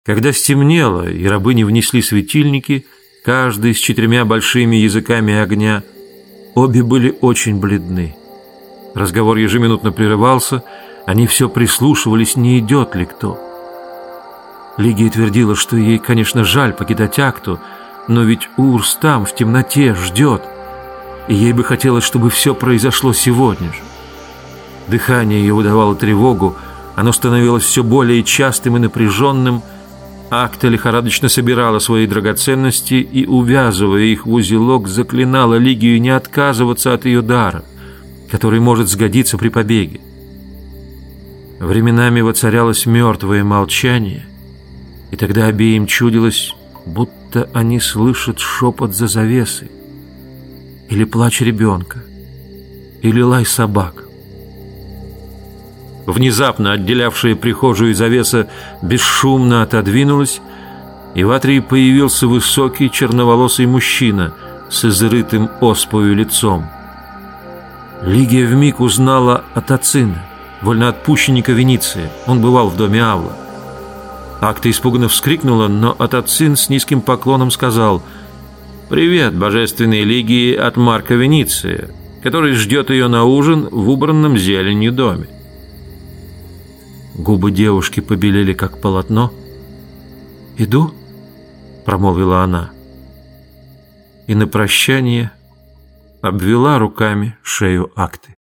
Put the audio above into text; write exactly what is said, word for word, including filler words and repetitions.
Когда стемнело, и рабыни внесли светильники, каждый с четырьмя большими языками огня, обе были очень бледны. Разговор ежеминутно прерывался, они все прислушивались, не идет ли кто. Лигия твердила, что ей, конечно, жаль покидать Акту, но ведь Урс там, в темноте, ждет, и ей бы хотелось, чтобы все произошло сегодня же. Дыхание ее выдавало тревогу, оно становилось все более частым и напряженным. Акта лихорадочно собирала свои драгоценности и, увязывая их в узелок, заклинала Лигию не отказываться от ее дара, который может сгодиться при побеге. Временами воцарялось мертвое молчание, и тогда обеим чудилось, будто они слышат шепот за завесой, или плач ребенка, или лай собак. Внезапно отделявшая прихожую завеса бесшумно отодвинулась, и в атрии появился высокий черноволосый мужчина с изрытым оспою лицом. Лигия вмиг узнала Атацина, вольноотпущенника Вениции. Он бывал в доме Авла. Акта испуганно вскрикнула, но Атацин с низким поклоном сказал: «Привет, божественной Лигии от Марка Вениция, который ждет ее на ужин в убранном зеленью доме». Губы девушки побелели, как полотно. «Иду?» — промолвила она. И на прощание обвела руками шею Акты.